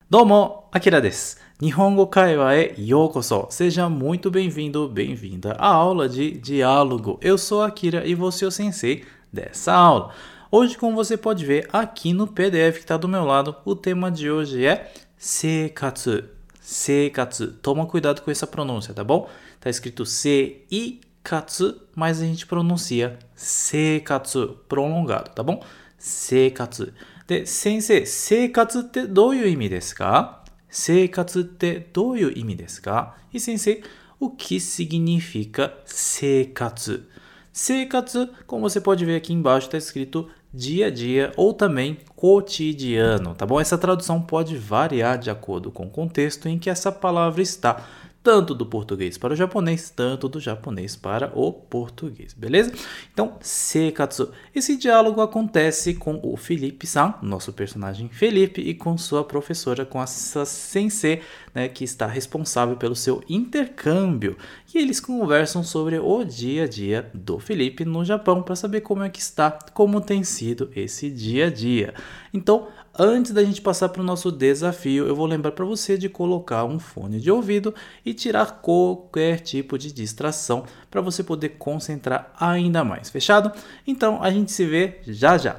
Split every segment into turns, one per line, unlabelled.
どうも、アキラです。日本語会話へようこそ. Seja muito bem-vindo, bem-vinda à aula de diálogo. Eu sou a Akira e vou ser o sensei dessa aula. Hoje, como você pode ver aqui no PDF que está do meu lado, o tema de hoje é seikatsu. Seikatsu. Toma cuidado com essa pronúncia, tá bom? Tá escrito seikatsu, mas a gente pronuncia seikatsu prolongado, tá bom? Seikatsu. で、先生、生活ってどういう意味ですか？生活ってどういう意味ですか？ E sensei, o que significa 生活? 生活, como você pode ver aqui embaixo, está escrito dia a dia ou também cotidiano, tá bom? Essa tradução pode variar de acordo com o contexto em que essa palavra está, tanto do português para o japonês, tanto do japonês para o português, beleza? Então, seikatsu. Esse diálogo acontece com o Felipe-san, nosso personagem Felipe, e com sua professora, com essa sensei, né, que está responsável pelo seu intercâmbio. E eles conversam sobre o dia a dia do Felipe no Japão, para saber como é que está, como tem sido esse dia a dia. Então, antes da gente passar para o nosso desafio, eu vou lembrar para você de colocar um fone de ouvido e tirar qualquer tipo de distração para você poder concentrar ainda mais. Fechado? Então a gente se vê já já.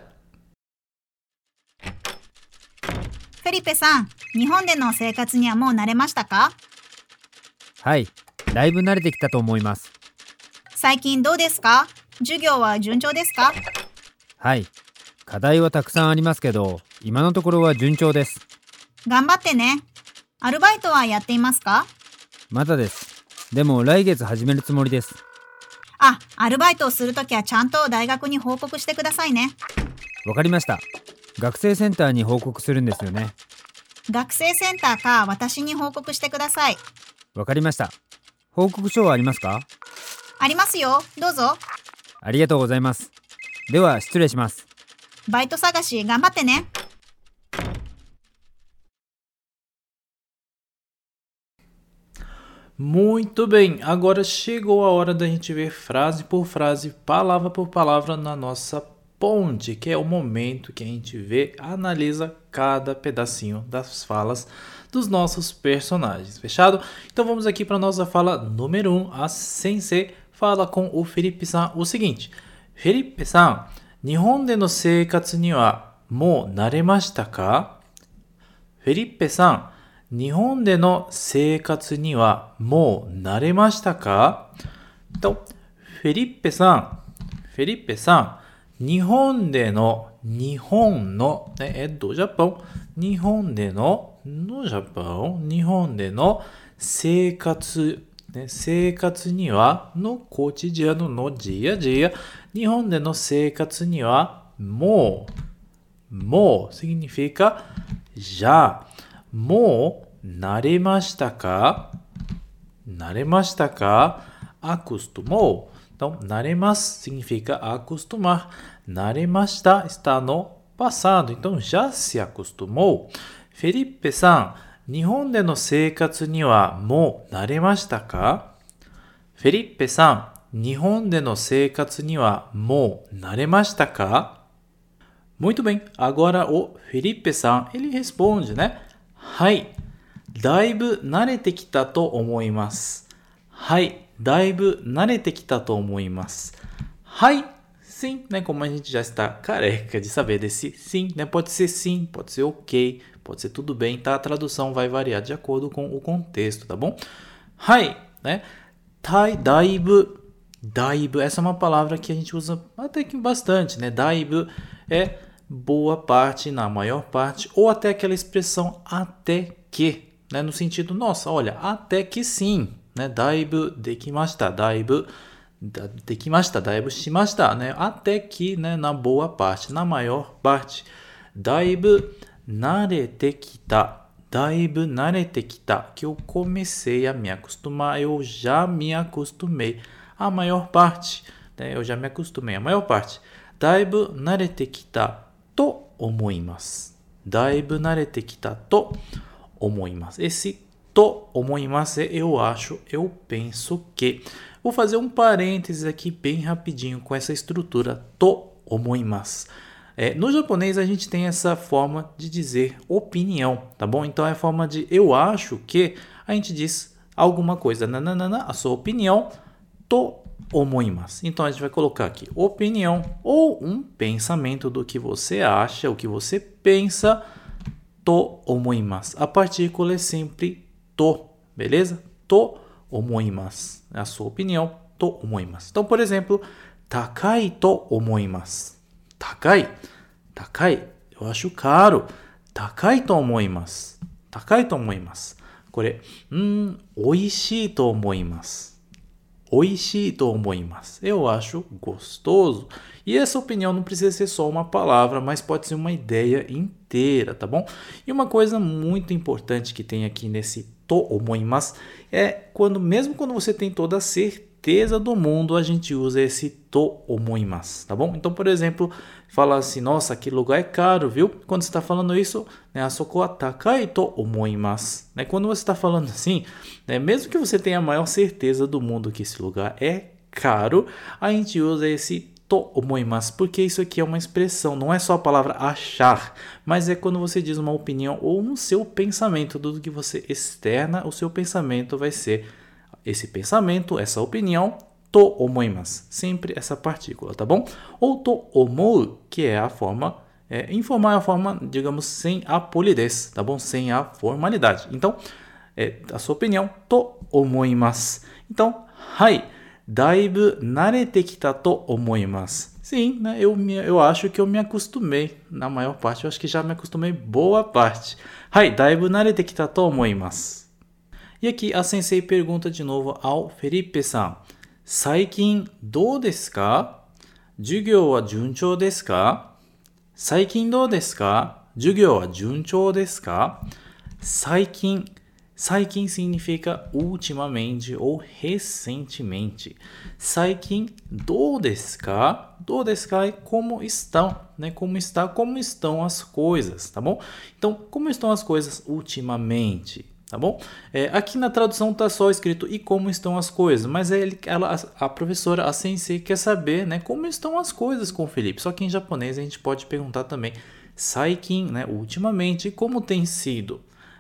フェリペさん、日本での生活にはもう慣れましたか？
はい、だいぶ慣れてきたと思います。
最近どうですか？授業は順調ですか？
はい、課題はたくさんありますけど、今のところは順調です。
頑張ってね。アルバイトはやっていますか？
まだです。でも来月始めるつもりです。
あ、アルバイトをするときはちゃんと大学に報告してくださいね。
わかりました。学生センターに報告するんですよね。
学生センターか私に報告してください。
わかりました。報告書はありますか？
ありますよ。どうぞ。
ありがとうございます。では失礼します。
バイト探し頑張ってね。
Muito bem, agora chegou a hora da gente ver frase por frase, palavra por palavra na nossa ponte, que é o momento que a gente vê, analisa cada pedacinho das falas dos nossos personagens, fechado? Então vamos aqui para a nossa fala número 1, a sensei fala com o Felipe-san o seguinte: Felipe-san, 日本での生活にはもう慣れましたか？フェリッペさん、日本での生活にはもう慣れましたか？と、フェリッペさん、日本での、日本の、Japão、日本での、no Japão、日本での生活、生活には、no cotidiano, no dia a dia、日本での生活には、もう significa já。もう慣れましたか？慣れましたか？ Acostumou. Então, 慣れます significa acostumar. 慣れました está no passado. Então, já se acostumou. Felipeさん、日本での生活にはもう慣れましたか？フェリッペさん、日本での生活にはもう慣れましたか？ Muito bem. Agora o Felipeさん、ele responde, né? はい。だいぶ慣れてきたと思います。はい。だいぶ慣れてきたと思います。はい。Sim, né? Como a gente já está careca de saber desse sim, né? Pode ser sim, pode ser ok, pode ser tudo bem, tá? A tradução vai variar de acordo com o contexto, tá bom? Hai, né? Tai, daibu, daibu. Essa é uma palavra que a gente usa até que bastante, né? Daibu é boa parte, na maior parte, ou até aquela expressão até que, né? No sentido, nossa, olha, até que sim, né? Daibu dekimashita, daibu dekimashita, daibu shimashita, né? Até que, né? Na boa parte, na maior parte. Daibu narete kita, daibu narete kita, que eu comecei a me acostumar, eu já me acostumei. A maior parte, né? Eu já me acostumei, a maior parte. Daibu narete kita と思います。だいぶ慣れてきたと思います。Esse と思います eu acho, eu penso que. Vou fazer um parênteses aqui bem rapidinho com essa estrutura と思います。 No japonês a gente tem essa forma de dizer opinião, tá bom? Então é a forma de eu acho que a gente diz alguma coisa, nananana, a sua opinião, to omoimasu. Então a gente vai colocar aqui opinião ou um pensamento do que você acha, o que você pensa, to omoimasu. A partícula é sempre to, beleza? To omoimasu. A sua opinião, to omoimasu. Então, por exemplo, takai to omoimasu. Takai, eu acho caro. Takai to omoimasu. Takai to omoimasu. これ、美味しいと思います。美味しいと思います。Eu acho gostoso. E essa opinião não precisa ser só uma palavra, mas pode ser uma ideia inteira, tá bom? E uma coisa muito importante que tem aqui nesse to omoimasu é mesmo quando você tem toda a certeza do mundo, a gente usa esse to omoimasu, tá bom? Então, por exemplo, fala assim, nossa, aquele lugar é caro, viu? Quando você está falando isso, né, asoko wa takai to omoimasu. Né? Quando você está falando assim, né, mesmo que você tenha a maior certeza do mundo que esse lugar é caro, a gente usa esse to omoimasu, porque isso aqui é uma expressão, não é só a palavra achar, mas é quando você diz uma opinião ou no seu pensamento, tudo que você externa, o seu pensamento vai ser esse pensamento, essa opinião, to omoimasu, sempre essa partícula, tá bom? Ou to omou, que é a forma, informal é a forma, digamos, sem a polidez, tá bom? Sem a formalidade. Então, a sua opinião, to omoimasu. Então, hai, daibu narete kita to omoimasu. Sim, né? Eu acho que eu me acostumei, na maior parte, eu acho que já me acostumei boa parte. Hai, daibu narete kita to omoimasu. E aqui a sensei pergunta de novo ao Felipe-san. Saikin dou desu ka? Jugyou wa junchou desu ka? Saikin dou desu ka? Jugyou wa junchou desu ka? Saikin significa ultimamente ou recentemente. Saikin dou desu ka? Dou desu ka é como estão, né? Como estão as coisas, tá bom? Então, como estão as coisas ultimamente? Tá bom? Aqui na tradução está só escrito e como estão as coisas, mas a professora, a sensei, quer saber, né, como estão as coisas com o Felipe. Só que em japonês a gente pode perguntar também saikin, né, ultimamente, como tem sido.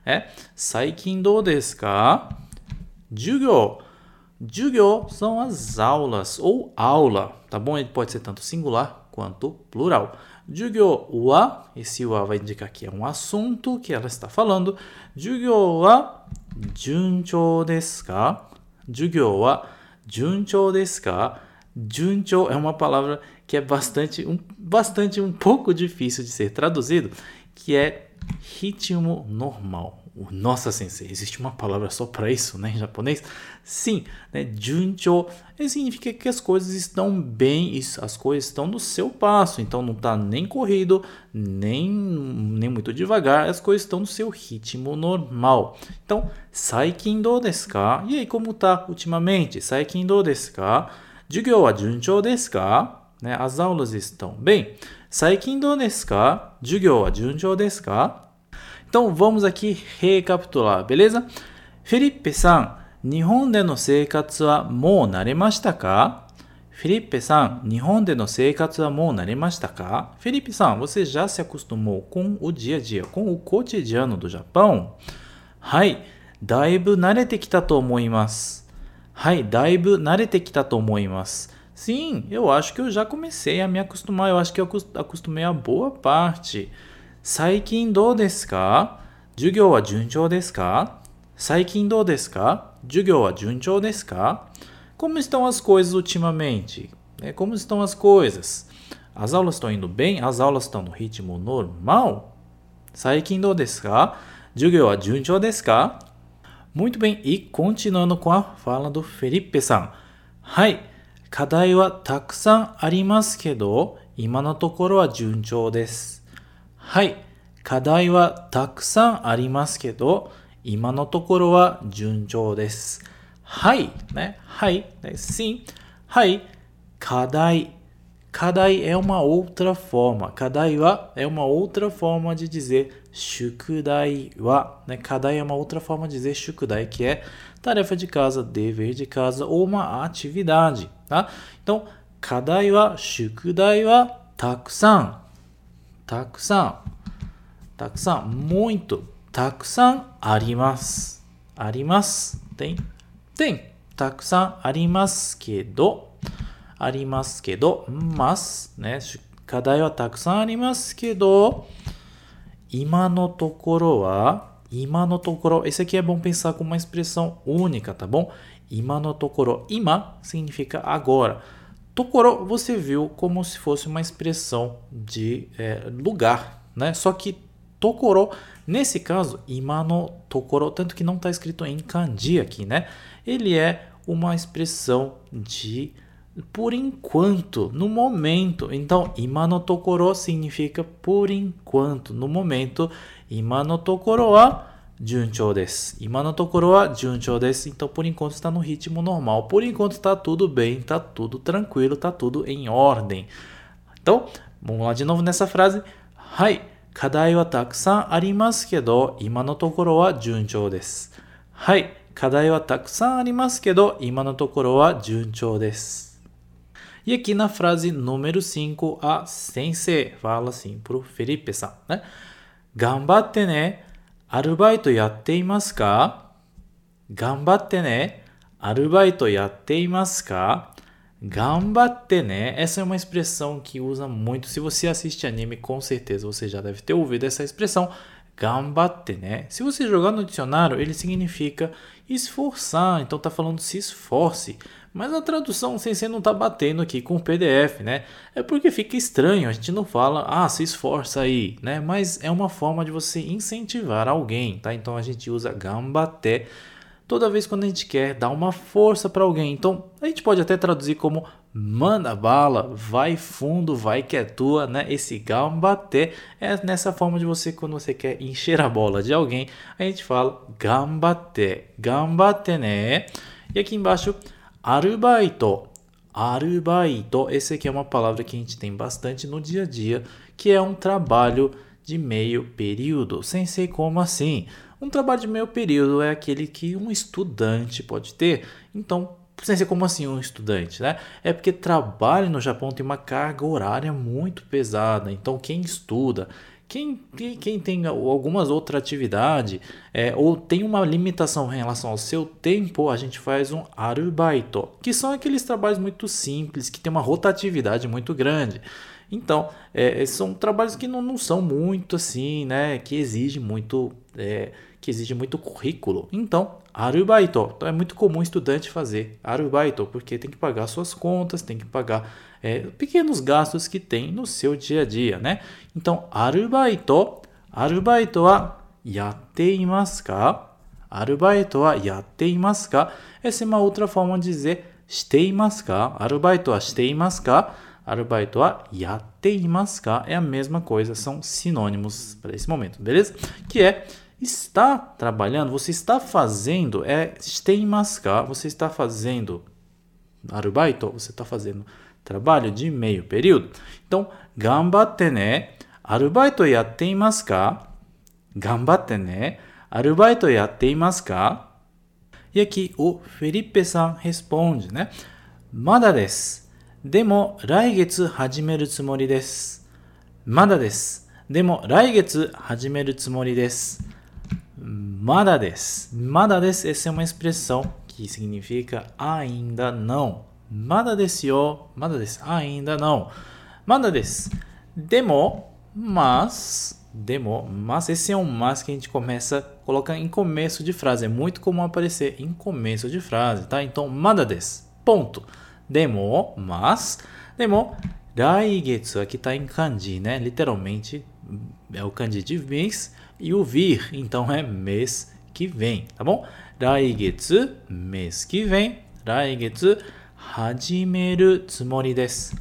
Saikin dou desu ka? Jugyou. Jugyou são as aulas ou aula, tá bom? Ele pode ser tanto singular quanto plural. Jugyou wa, esse wa vai indicar que é um assunto que ela está falando. Jugyou wa junchou desu ka? Jugyou wa junchou desu ka? Junchou é uma palavra que é um pouco difícil de ser traduzido, que é ritmo normal. Nossa, sensei, existe uma palavra só para isso, né, em japonês? Sim, né, junchou significa que as coisas estão bem, as coisas estão no seu passo, então não está nem corrido, nem muito devagar, as coisas estão no seu ritmo normal. Então, saikin dou desu ka? E aí, como está ultimamente? Saikin dou desu ka? Jugyou wa junchou desu ka? Né, as aulas estão bem. Saikin dou desu ka? Jugyou wa junchou desu ka? Então vamos aqui recapitular, beleza? Felipe-san, Nihon de no seikatsu wa mou naremashita ka? Felipe-san, Nihon de no seikatsu wa mou naremashita ka? Felipe-san, você já se acostumou com o dia a dia, com o cotidiano do Japão? Hai, daibu narete kita to omoimasu. Hai, daibu narete kita to omoimasu. Sim, eu acho que eu já comecei a me acostumar, eu acho que eu acostumei a boa parte. Saikin dou desu ka? Jugyou wa junchou desu ka? Saikin dou desu ka? Jugyou wa junchou desu ka? Como estão as coisas ultimamente? Como estão as coisas? As aulas estão indo bem? As aulas estão no ritmo normal? Saikin dou desu ka? Jugyou wa junchou desu ka? Muito bem, e continuando com a fala do Felipe-san. Hai, kadai wa takusan arimasu kedo, ima no tokoro wa junchou desu. はい、課題はたくさんありますけど、今のところは順調です。はい、né? はい、sim. はい、課題。課題é uma outra forma. 課題はé uma outra forma de dizer 宿題は, né? 課題é uma outra forma de dizer 宿題, que é tarefa de casa, dever de casa ou uma atividade, tá? Então, 課題は宿題はたくさん. takusan, muito, takusan arimasu, tem, takusan arimasu kedo, mas, né, kadai wa takusan arimasu kedo, ima no tokoro wa, esse aqui é bom pensar com uma expressão única, tá bom? Ima no tokoro, ima significa agora. Tokoro você viu como se fosse uma expressão de lugar, né? Só que tokoro, nesse caso, ima no tokoro, tanto que não está escrito em kanji aqui, né? Ele é uma expressão de por enquanto, no momento. Então, ima no tokoro significa por enquanto, no momento. Ima no tokoro wa junchou desu. Ima no tokoro wa junchou desu. Então, por enquanto está no ritmo normal. Por enquanto está tudo bem, está tudo tranquilo, está tudo em ordem. Então, vamos lá de novo nessa frase. Hai, kadai wa takusan arimasu kedo, ima no tokoro wa junchou desu. Hai, kadai wa takusan arimasu kedo, ima no tokoro wa junchou desu. E aqui na frase número 5, a sensei fala assim pro Felipe-san, né? Ganbatte ne, arubaito yatte imasu ka? Ganbatte ne, arubaito yatte imasu ka? Ganbatte ne, essa é uma expressão que usa muito. Se você assiste anime, com certeza você já deve ter ouvido essa expressão. Ganbatte ne. Se você jogar no dicionário, ele significa esforçar. Então tá falando se esforce. Mas a tradução sensei não tá batendo aqui com o PDF, né? É porque fica estranho, a gente não fala, se esforça aí, né? Mas é uma forma de você incentivar alguém, tá? Então a gente usa ganbatte toda vez quando a gente quer dar uma força para alguém. Então a gente pode até traduzir como manda bala, vai fundo, vai que é tua, né? Esse ganbatte é nessa forma de você, quando você quer encher a bola de alguém, a gente fala ganbatte, ganbatte ne. E aqui embaixo, arubaito, essa aqui é uma palavra que a gente tem bastante no dia a dia, que é um trabalho de meio período. Sensei, como assim? Um trabalho de meio período é aquele que um estudante pode ter. Então, sensei, como assim um estudante, né? É porque trabalho no Japão tem uma carga horária muito pesada. Então, quem estuda, quem tem algumas outras atividades, ou tem uma limitação em relação ao seu tempo, a gente faz um arubaito, que são aqueles trabalhos muito simples, que tem uma rotatividade muito grande. Então, são trabalhos que não são muito assim, né? Que exigem muito currículo. Então, arubaito. Então, é muito comum estudante fazer arubaito, porque tem que pagar suas contas, tem que pagar pequenos gastos que tem no seu dia a dia, né? Então, arubaito wa yatte imasu ka? Arubaito wa yatte imasu ka? Essa é uma outra forma de dizer shite imasu ka? Arubaito wa shite imasu ka? Arubaito wa yatte imasu ka? É a mesma coisa, são sinônimos para esse momento, beleza? Que é está trabalhando, você está fazendo, shite imasu ka? Você está fazendo arubaito, você está fazendo trabalho de meio período. Então, ganbatte ne, arubaito yatte imasu ka? Ganbatte ne, arubaito yatte imasu ka? E aqui o Felipe-san responde, né? Mada desu. Demo, raigetsu hajimeru tsumori desu. Mada desu. Demo, raigetsu hajimeru tsumori desu. Mada desu. Mada desu, essa é uma expressão que significa ainda não. Mada desu yo. Mada desu. Ainda não. Mada desu. Demo, mas. Esse é um mas que a gente coloca em começo de frase. É muito comum aparecer em começo de frase, tá? Então, mada desu. Ponto. Demo, mas. Demo, raigetsu. Aqui tá em kanji, né? Literalmente é o kanji de mês e o vir. Então é mês que vem, tá bom? Raigetsu, mês que vem. Raigetsu, hajimeru tsumori desu.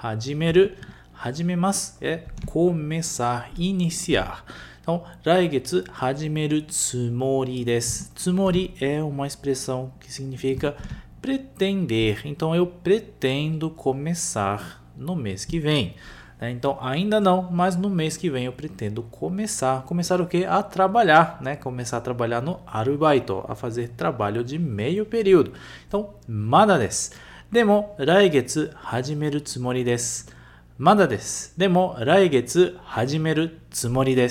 Hajimemasu é começar, iniciar. Então, raigetsu hajimeru tsumori desu. Tsumori é uma expressão que significa pretender. Então, eu pretendo começar no mês que vem. Então, ainda não, mas no mês que vem eu pretendo começar. Começar o quê? A trabalhar, né? Começar a trabalhar no arubaito, a fazer trabalho de meio período. Então, mada desu. Demo, raigetsu hajimeru tsumori desu. まだです。でも、来月始めるつもりです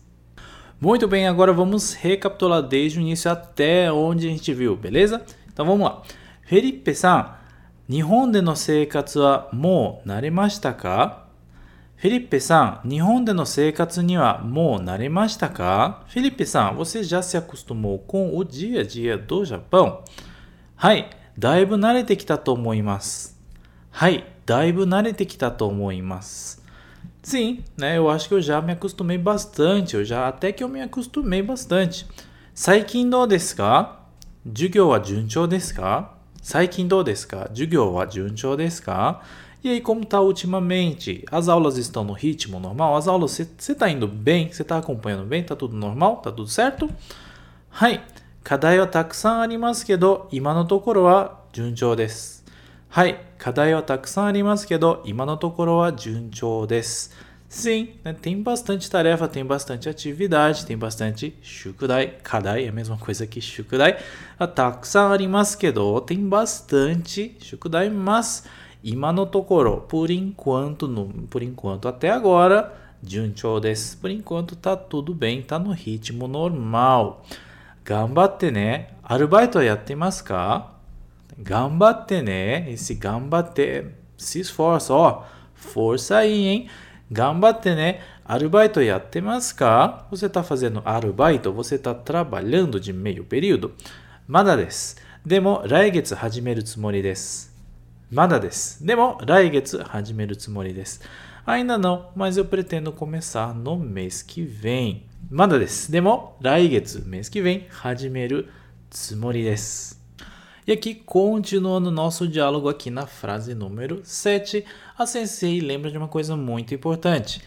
。Muito bem, agora vamos recapitular desde o início até onde a gente viu, beleza? Então vamos lá. Felipe さん、日本での生活はもう慣れましたか？Felipe さん、日本での生活にはもう慣れましたか？ Felipe さん、você já se acostumou com o dia a dia do Japão? はい、だいぶ慣れてきたと思います。はい、だいぶ慣れてきたと思います。Sim, né? Eu acho que eu já me acostumei bastante. Até que eu me acostumei bastante. 最近どうですか？授業は順調ですか？最近どうですか？授業は順調ですか？ E aí, como está ultimamente? As aulas estão no ritmo normal? As aulas, você está indo bem? Você está acompanhando bem? Está tudo normal? Está tudo certo? はい。課題はたくさんありますけど、今のところは順調です。はい。課題はたくさんありますけど、今のところは順調です。Sim, né? Tem bastante tarefa, tem bastante atividade, tem bastante shukudai. Kadai é a mesma coisa que shukudai. Takusan arimasu kedo, tem bastante shukudai, mas ima no tokoro, por enquanto, até agora, junchou desu. Por enquanto tá tudo bem, tá no ritmo normal. Gambatte ne, arubaito yattemasu ka? Gambatte ne, esse gambatte, se esforça, ó, força aí, hein? Gambatte ne, arubaito yattemasu ka? Você está fazendo arubaito? Você está trabalhando de meio período? Mada desu. Demo, laigetsu hajimeru tsumori desu. Mada desu. Demo, laigetsu hajimeru tsumori desu. Ainda não, mas eu pretendo começar no mês que vem. Mada desu. Demo, laigetsu, mês que vem, hajimeru tsumori desu. E aqui, continuando nosso diálogo aqui na frase número 7, a sensei lembra de uma coisa muito importante.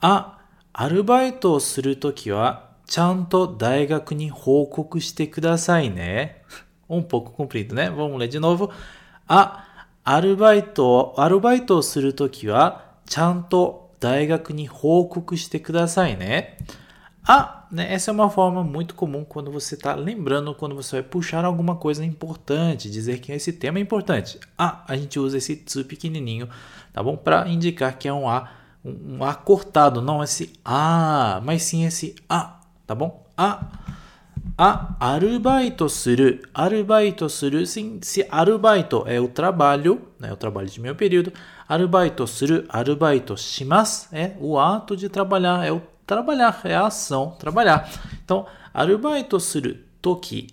Arubaito o suru toki wa chanto daigaku ni houkoku shite kudasai ne. Um pouco comprido, né? Vamos ler de novo. Arubaito o suru toki wa chanto daigaku ni houkoku shite kudasai ne. Né? Essa é uma forma muito comum quando você está lembrando, quando você vai puxar alguma coisa importante, dizer que esse tema é importante. A gente usa esse tsu pequenininho, tá bom? Para indicar que é um A cortado, não esse A, mas sim esse A, tá bom? Arubaito suru. Arubaito suru, sim, se arubaito é o trabalho, né? O trabalho de meio período. Arubaito suru, arubaito shimasu é o ato de trabalhar, é o trabalhar, é a ação, trabalhar. Então, arubaito suru toki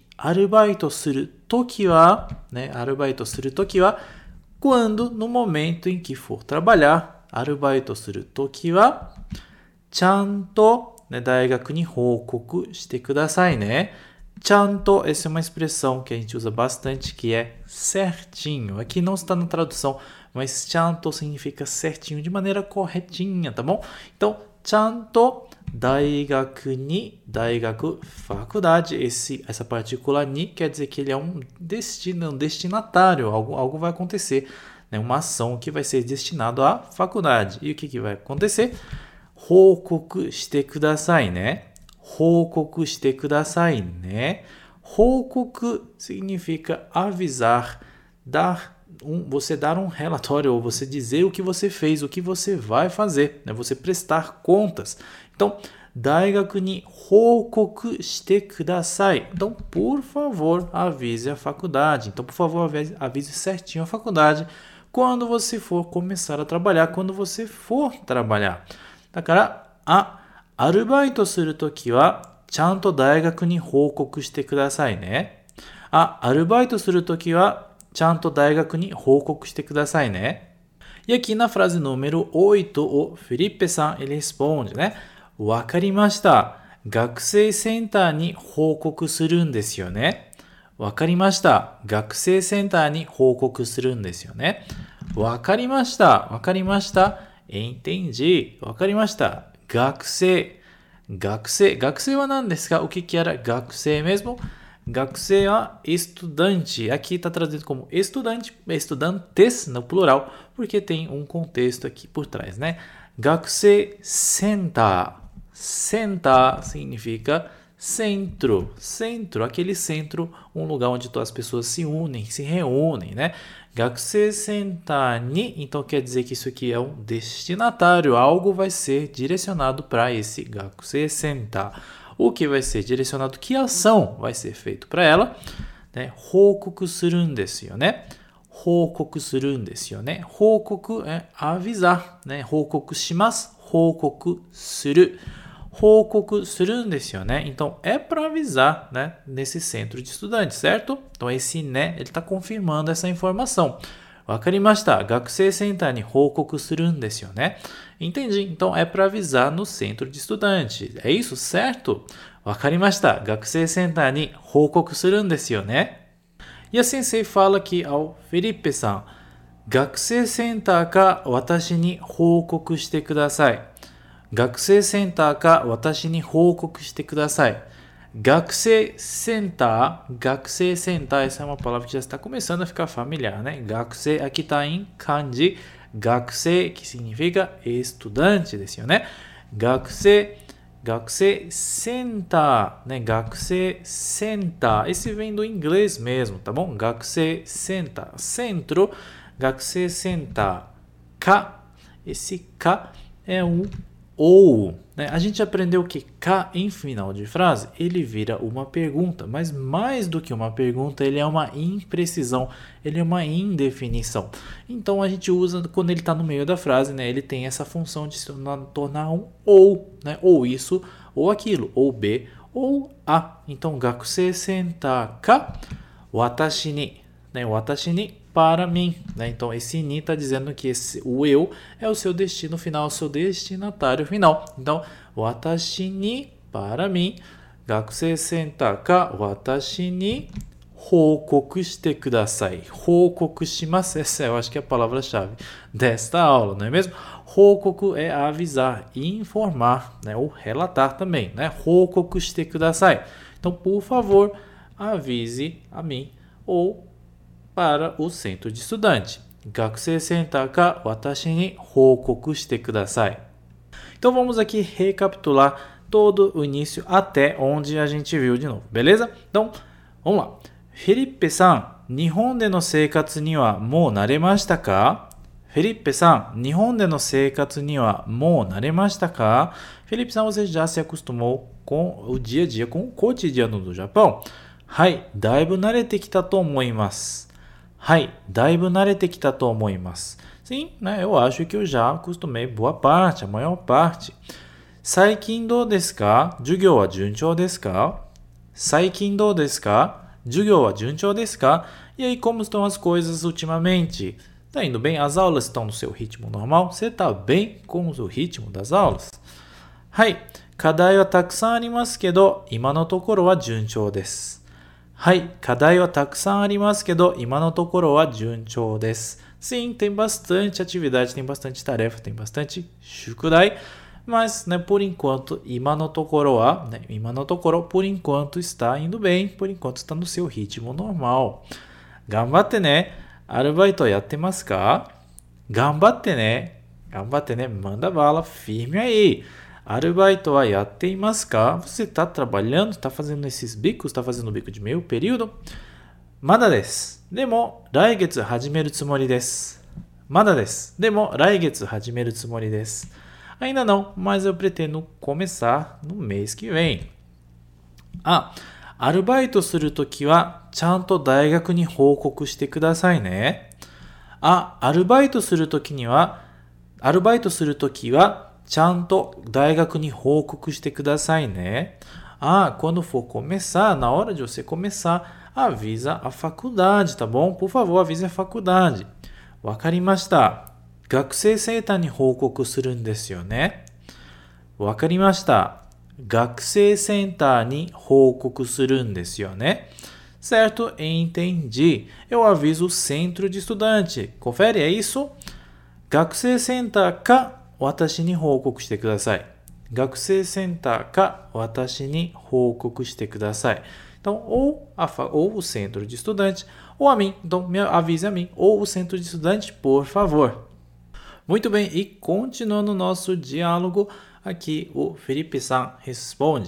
wa, né? Arubaito suru toki wa, quando, no momento em que for trabalhar, arubaito suru toki wa, chanto, né? Daigaku ni houkoku shite kudasai, né? Chanto, essa é uma expressão que a gente usa bastante, que é certinho. Aqui não está na tradução, mas chanto significa certinho, de maneira corretinha, tá bom? Então, chanto daigaku, faculdade. Essa partícula ni quer dizer que ele é um destinatário, algo vai acontecer, né? Uma ação que vai ser destinado à faculdade. E o que vai acontecer? Houkoku shite kudasai, né? Houkoku shite kudasai, né? Houkoku significa avisar, você dar um relatório, ou você dizer o que você fez, o que você vai fazer, né? Você prestar contas. Então, daigaku ni houkoku shite kudasai. Então, por favor, avise a faculdade. Então, por favor, avise certinho a faculdade quando você for começar a trabalhar, quando você for trabalhar. Dakara, arubaito suru toki wa chanto daigaku ni houkoku shite kudasai, né? Arubaito suru toki wa chanto daigaku ni houkoku shite kudasai, né? E aqui na frase número 8, o Felipe-san, ele responde, né? Wakarimashita. Gakusei center ni houkoku suru n desu yo ne? Wakarimashita. Gakusei center ni houkoku suru n desu yo ne? Wakarimashita. Wakarimashita. Entendi. Wakarimashita. Gakusei. Gakusei wa nan desu ka? O que era gakusei mesmo? Gakusei wa estudante. Aqui está traduzido como estudante, estudantes no plural, porque tem um contexto aqui por trás, né? Gakusei center. Center significa centro. Centro, aquele centro, um lugar onde todas as pessoas se unem, se reúnem, né? Gakusei Center ni, então quer dizer que isso aqui é um destinatário, algo vai ser direcionado para esse Gakusei Center. O que vai ser direcionado, que ação vai ser feito para ela? Né? Houkoku suru n desu yo ne. Houkoku suru n desu yo ne. Houkoku é avisar, né? Houkoku shimasu, houkoku suru. Houkoku suru n desu yo ne. Então, é para avisar, né? Nesse centro de estudantes, certo? Então, esse né, ele está confirmando essa informação. Wakarimashita. Gakusei Center ni houkoku suru n desu yo ne. Entendi. Então, é para avisar no centro de estudantes. É isso, certo? Wakarimashita. Gakusei Center ni houkoku suru n desu yo ne. E a sensei fala aqui ao Felipe-san. Gakusei Center ka watashi ni houkoku shite kudasai. Gakusei Center ka watashi ni houkoku shite kudasai. Gakusei Center, Gakusei Center, essa é uma palavra que já está começando a ficar familiar, né? Gakusei, aqui está em kanji. Gakusei, que significa estudante, desu yo ne? Gakusei Center, né? Gakusei Center. Esse vem do inglês mesmo, tá bom? Gakusei Center, centro. Gakusei Center. Ka, esse ka é um ou, né? A gente aprendeu que ka em final de frase, ele vira uma pergunta, mas mais do que uma pergunta, ele é uma imprecisão, ele é uma indefinição. Então a gente usa quando ele está no meio da frase, né? Ele tem essa função de se tornar um ou, né? Ou isso, ou aquilo, ou B, ou A. Então, Gakusei Center ka watashi ni, né? Watashi ni, para mim, né? Então esse ni está dizendo que o eu é o seu destino final, o seu destinatário final. Então, watashi ni, para mim, Gakusei Center ka watashi ni houkoku shite kudasai. Houkoku shimasu, essa eu acho que é a palavra-chave desta aula, não é mesmo? Houkoku é avisar, informar, né? Ou relatar também, né? Houkoku shite kudasai. Então, por favor, avise a mim ou para o centro de estudante. Gakusei Center ka watashi ni houkoku shite kudasai. Então vamos aqui recapitular todo o início até onde a gente viu de novo, beleza? Então, vamos lá. Felipe-san, Nihon de no seikatsu ni wa mou naremashita ka? Felipe-san, Nihon de no seikatsu ni wa mou naremashita ka? Felipe-san, você já se acostumou com o dia a dia, com o cotidiano do Japão? Hai, daibu narete kita to omoimasu. Hai, daibu narete kita to omoimasu. Sim, né? Eu acho que eu já acostumei boa parte, a maior parte. Saikin dou desu ka? Jugyou wa junchou desu ka? Saikin dou desu ka? Jugyou wa junchou desu ka? E aí, como estão as coisas ultimamente? Tá indo bem? As aulas estão no seu ritmo normal? Você tá bem com o ritmo das aulas? Hai, kadai wa takusan arimasu kedo, ima no tokoro wa junchou desu. Hai, kadai wa takusan arimasu kedo, ima no tokoro wa junchou desu. Sim, tem bastante atividade, tem bastante tarefa, tem bastante shukudai, mas, né, por enquanto, ima no tokoro wa, né, ima no tokoro, por enquanto está indo bem, por enquanto está no seu ritmo normal. Ganbatte ne, arubaito yattemasu ka? Ganbatte ne, manda bala, firme aí. Arubaito wa yatteimasu ka? Você está trabalhando, está fazendo esses bicos, está fazendo bico de meio período? Mada desu. Demo, laigetsu hajimeru tsumori desu. Mada desu. Demo, laigetsu hajimeru tsumori desu. Ainda não, mas eu pretendo começar no mês que vem. Arubaito suru toki wa chanto daigaku ni houkoku shite kudasai ne. Arubaito suru toki wa chanto daigaku ni houkoku shite kudasai ne. Quando for começar, na hora de você começar, avisa a faculdade, tá bom? Por favor, avise a faculdade. Wakarimashita. Gakusei Center ni houkoku suru n desu yo ne? Wakarimashita. Gakusei Center ni houkoku suru n desu yo ne? Certo? Entendi. Eu aviso o centro de estudante. Confere, é isso? Gakusei Center ka watashi ni houkoku shite kudasai. Gakusei Center ka watashi ni houkoku shite kudasai. Então, ou o centro de estudante, ou a mim. Então, avise a mim, ou o centro de estudante, por favor. Muito bem, e continuando o nosso diálogo, aqui o Felipe-san responde.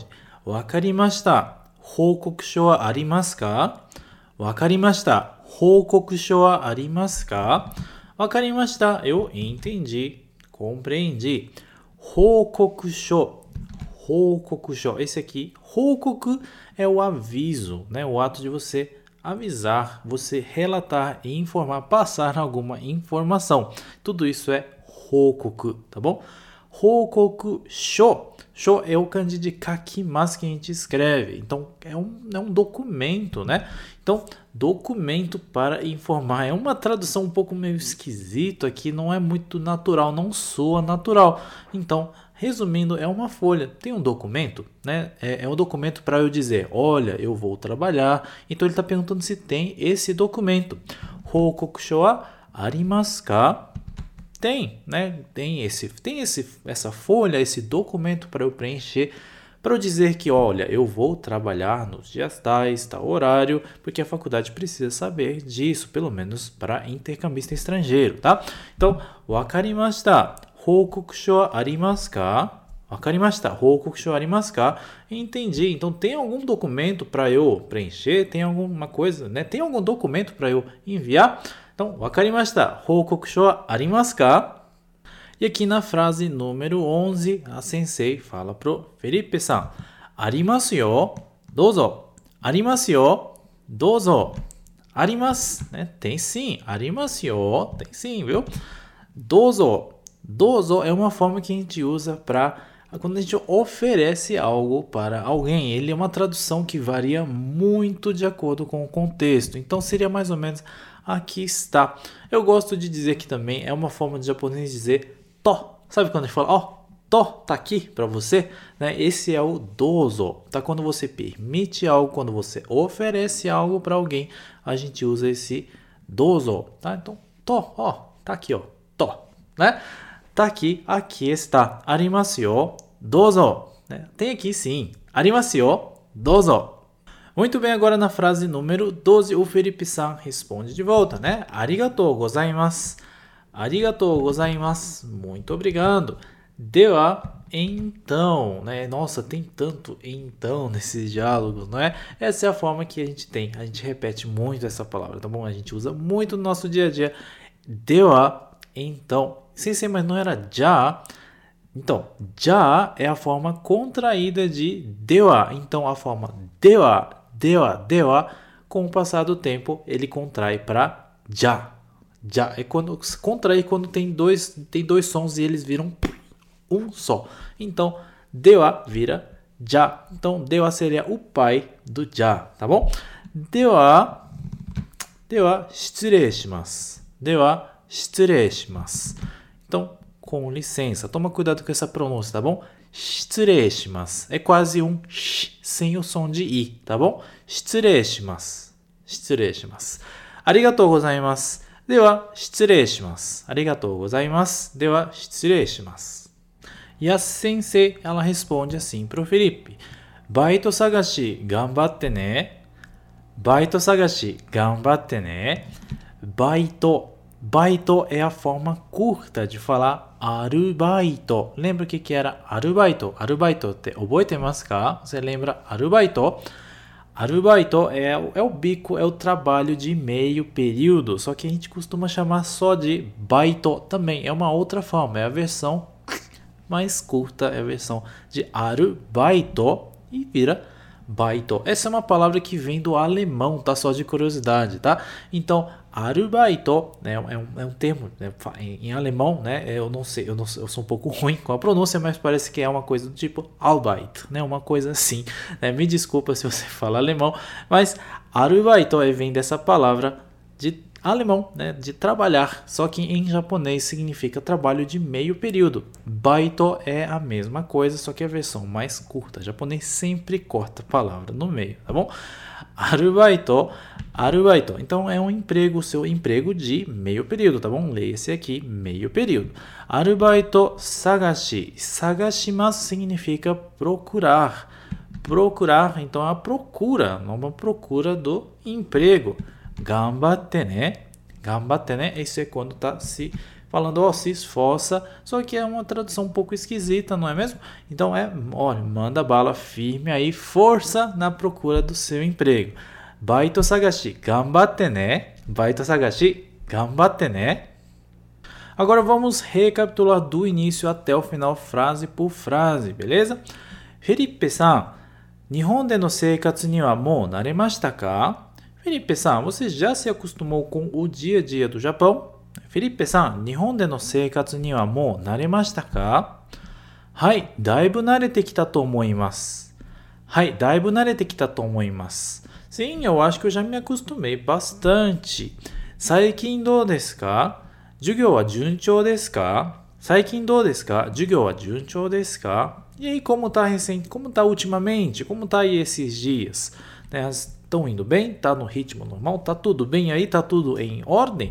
わかりました。報告書はありますか？わかりました。報告書はありますか？わかりました。Eu entendi. Compreendi. 報告書. 報告書. Esse aqui, 報告 é o aviso, né? O ato de você avisar, você relatar e informar, passar alguma informação. Tudo isso é 報告, tá bom? 報告書. Shou é o kanji de kakimasu que a gente escreve. Então, é um documento, né? Então, documento para informar. É uma tradução um pouco meio esquisita aqui, não é muito natural, não soa natural. Então, resumindo, é uma folha. Tem um documento, né? É um documento para eu dizer, olha, eu vou trabalhar. Então, ele está perguntando se tem esse documento. Hokokusho wa arimasu ka? Tem, né? Tem essa folha, esse documento para eu preencher, para eu dizer que, olha, eu vou trabalhar nos dias tais, tal horário, porque a faculdade precisa saber disso, pelo menos para intercambista estrangeiro, tá? Então, wakarimashita, hokokusho wa arimasu ka? Wakarimashita, hokokusho wa arimasu ka? Entendi. Então, tem algum documento para eu preencher? Tem alguma coisa, né? Tem algum documento para eu enviar? Então, wakarimashita, hokokusho wa arimasu ka? E aqui na frase número 11, a sensei fala pro Felipe-san, arimasu yo, douzo. Arimasu yo, douzo. Arimasu, né? Tem sim. Arimasu yo, tem sim, viu? Douzo. Douzo é uma forma que a gente usa para quando a gente oferece algo para alguém. Ele é uma tradução que varia muito de acordo com o contexto. Então, seria mais ou menos aqui está. Eu gosto de dizer que também é uma forma de japonês dizer to. Sabe quando a gente fala, ó, to, tá aqui para você? Né? Esse é o dozo. Tá? Quando você permite algo, quando você oferece algo para alguém, a gente usa esse dozo. Tá? Então, to, ó, tá aqui, ó, to, né? Tá aqui, aqui está. Arimasu yo, dozo. Né? Tem aqui sim. Arimasu yo, dozo. Muito bem, agora na frase número 12, o Felipe-san responde de volta, né? Arigatou gozaimasu. Arigatou gozaimasu. Muito obrigado. Dewa, então, né? Nossa, tem tanto então nesses diálogos, não é? Essa é a forma que a gente tem. A gente repete muito essa palavra, tá bom? A gente usa muito no nosso dia a dia. Dewa, então. Sim, mas não era já. Então, já é a forma contraída de dewa. Então, a forma dewa, com o passar do tempo, ele contrai para já. Já é quando contrai quando tem dois sons e eles viram um só. Então, dewa vira já. Então, dewa seria o pai do já, tá bom? Dewa, shitsurei shimasu. Dewa, shitsurei shimasu. Então, com licença, toma cuidado com essa pronúncia, tá bom? Shitsurei shimasu. É quase um sh sem o som de i, tá bom? Shitsurei shimasu. Shitsurei shimasu. Arigatou gozaimasu. Dewa, shitsurei shimasu. Arigatou gozaimasu. Dewa, shitsurei shimasu. E a sensei, ela responde assim pro Felipe. Baito sagashi ganbatte ne. Baito sagashi ganbatte ne. Baito. Baito é a forma curta de falar arubaito. Lembra o que era arubaito? Arubaito te oboitemasu ka? Você lembra arubaito? Arubaito é o bico, é o trabalho de meio período. Só que a gente costuma chamar só de baito também. É uma outra forma, é a versão mais curta, é a versão de arubaito e vira baito. Essa é uma palavra que vem do alemão, tá? Só de curiosidade, tá? Então, arubaito, né, é um termo, né, em alemão, né? Eu não sei, eu sou um pouco ruim com a pronúncia, mas parece que é uma coisa do tipo Arbeit, né? Uma coisa assim, né? Me desculpa se você fala alemão, mas arubaito vem dessa palavra de alemão, né? De trabalhar, só que em japonês significa trabalho de meio período. Baito é a mesma coisa, só que a versão mais curta. O japonês sempre corta a palavra no meio, tá bom? Arubaito. Então é um emprego, seu emprego de meio período, tá bom? Leia esse aqui, meio período. Arubaito sagashi. Sagashimasu significa procurar. Procurar, então é a procura, uma procura do emprego. Ganbatte ne. Ganbatte ne. Isso é quando está se falando, ó, se esforça, só que é uma tradução um pouco esquisita, não é mesmo? Então olha, manda bala firme aí, força na procura do seu emprego. Baito sagashi, ganbatte ne. Baito sagashi, ganbatte ne. Agora vamos recapitular do início até o final, frase por frase, beleza? Felipe-san, Nihon de no seikatsu ni wa mou naremashita ka? Felipe-san, você já se acostumou com o dia a dia do Japão? Felipe-san, Nihon de no seikatsu ni wa mou naremashita ka? Hai, daibu narete kita to omoimasu. Hai, daibu narete kita to omoimasu. Sim, eu acho que eu já me acostumei bastante. Saikin dou desu ka? Jugyou wa junchou desu ka? Saikin dou desu ka? Jugyou wa junchou desu ka? E aí, como tá recente? Como tá ultimamente? Como tá aí esses dias? Estão indo bem? Tá no ritmo normal? Tá tudo bem aí? Tá tudo em ordem?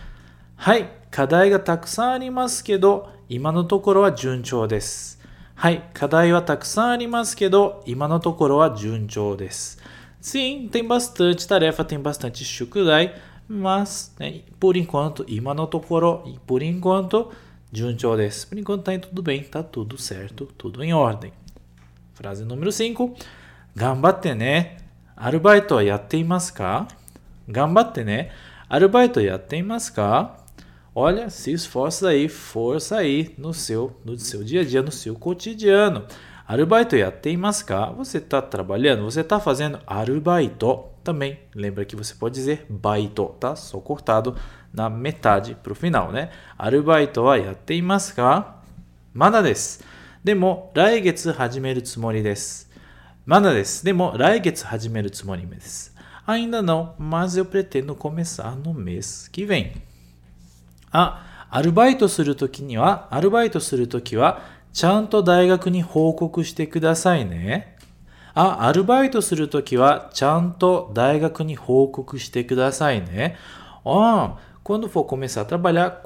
Hai, kadai ga takusan arimasu kedo, ima no tokoro wa junchou desu. Hai, kadai wa takusan arimasu kedo, ima no tokoro wa junchou desu. Sim, tem bastante tarefa, tem bastante shukudai, mas por enquanto, ima no tokoro, e por enquanto, junchou desu. Por enquanto tá tudo bem, tá tudo certo, tudo em ordem. Frase número 5. Ganbatte ne, arubaito yatte imasu ka? Ganbatte ne, arubaito yatte imasu ka? Olha, se esforça aí, força aí no seu dia a dia, no seu cotidiano. Arubaito yatte imasu ka? Você está trabalhando, você está fazendo arubaito. Também lembra que você pode dizer baito, tá? Só cortado na metade para o final, né? Arubaito wa yatte imasu ka? Mada desu. Demo, laigetsu hajimeru tsumori desu. Mada desu. Demo, laigetsu hajimeru tsumori desu. Ainda não, mas eu pretendo começar no mês que vem. アルバイトするときは、ちゃんと大学に報告してくださいね。アルバイトするときは、ちゃんと大学に報告してくださいね。Quando for começar a trabalhar,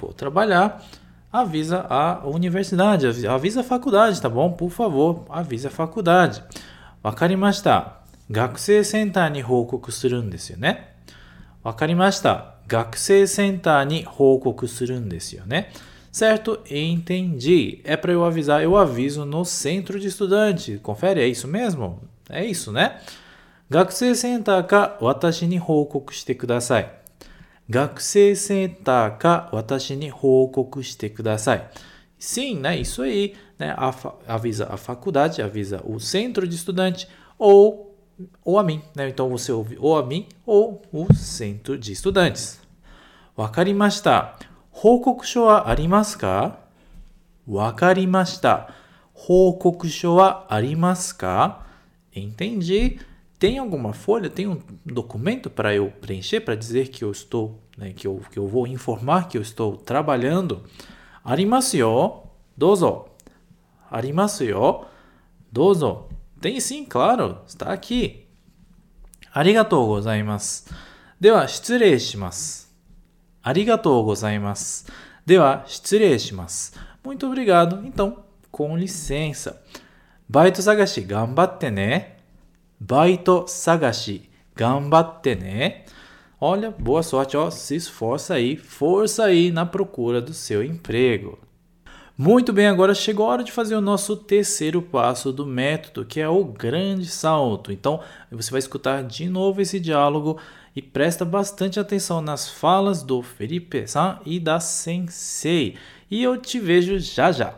avisa a universidade, avisa a faculdade, tá bom? Por favor, avisa a faculdade. わかりました。学生センターに報告するんですよね。わかりました。学生センターに報告するんですよね。Certo? Entendi. É para eu avisar, eu aviso no centro de estudante. Confere, é isso mesmo? É isso, né? 学生センターか私に報告してください。学生センターか私に報告してください。Sim, né? Isso aí, né? Avisa a faculdade, avisa o centro de estudante ou a mim, né? Então você ouve ou a mim ou o centro de estudantes. わかりました。報告書はありますか？わかりました。報告書はありますか？ Entendi. Tem alguma folha, tem um documento para eu preencher, para dizer que eu estou, né, que eu vou informar que eu estou trabalhando? ありますよ。どうぞ。ありますよ。どうぞ。Tem sim, claro. Está aqui. ありがとうございます。では、失礼します。ありがとうございます。では、失礼します。Muito obrigado. Então, com licença. バイト探し頑張ってね。バイト探し頑張ってね。Olha, boa sorte, ó. Se esforça aí, força aí na procura do seu emprego. Muito bem, agora chegou a hora de fazer o nosso terceiro passo do método, que é o grande salto. Então, você vai escutar de novo esse diálogo e presta bastante atenção nas falas do Felipe-san e da Sensei. E eu te vejo já já.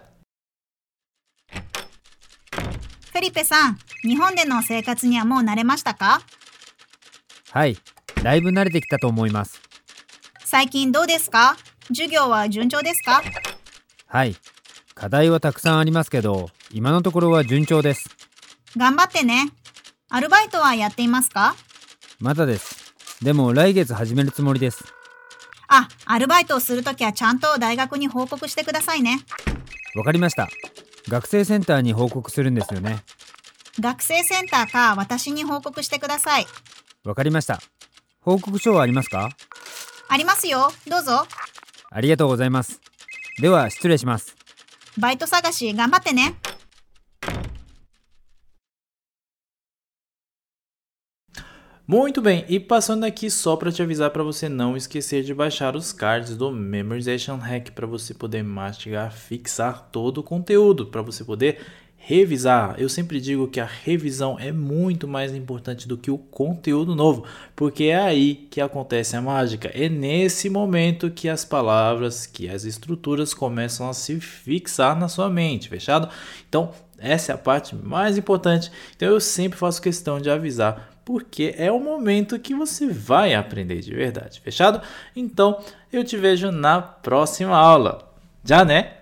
フェリペさん、日本での生活にはもう慣れましたか？
はい、だいぶ慣れてきたと思います。
最近どうですか？授業は順調ですか？
はい、課題はたくさんありますけど、今のところは順調です。
頑張ってね。アルバイトはやっていますか？
まだです。でも来月始めるつもりです。
アルバイトをするときはちゃんと大学に報告してくださいね。
わかりました。学生センターに報告するんですよね。
学生センターか私に報告してください。
わかりました。報告書はありますか？
ありますよ。どうぞ。
ありがとうございます。では失礼します。
バイト探し頑張ってね。
Muito bem, e passando aqui só para te avisar para você não esquecer de baixar os cards do Memorization Hack para você poder mastigar, fixar todo o conteúdo, para você poder revisar. Eu sempre digo que a revisão é muito mais importante do que o conteúdo novo, porque é aí que acontece a mágica. É nesse momento que as palavras, que as estruturas começam a se fixar na sua mente, fechado? Então, essa é a parte mais importante. Então, eu sempre faço questão de avisar, porque é o momento que você vai aprender de verdade, fechado? Então, eu te vejo na próxima aula. Já, né?